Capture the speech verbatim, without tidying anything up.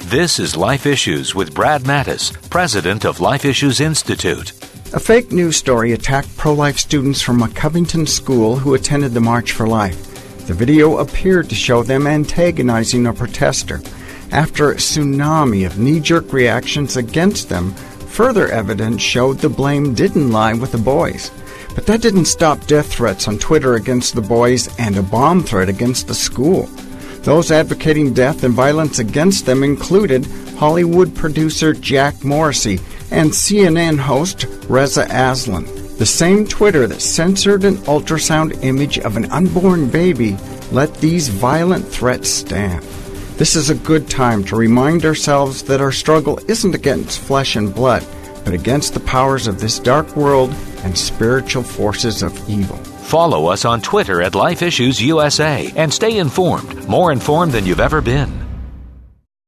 This is Life Issues with Brad Mattis, president of Life Issues Institute. A fake news story attacked pro-life students from a Covington school who attended the March for Life. The video appeared to show them antagonizing a protester. After a tsunami of knee-jerk reactions against them, further evidence showed the blame didn't lie with the boys. But that didn't stop death threats on Twitter against the boys and a bomb threat against the school. Those advocating death and violence against them included Hollywood producer Jack Morrissey and C N N host Reza Aslan. The same Twitter that censored an ultrasound image of an unborn baby let these violent threats stand. This is a good time to remind ourselves that our struggle isn't against flesh and blood, but against the powers of this dark world and spiritual forces of evil. Follow us on Twitter at Life Issues U S A and stay informed, more informed than you've ever been.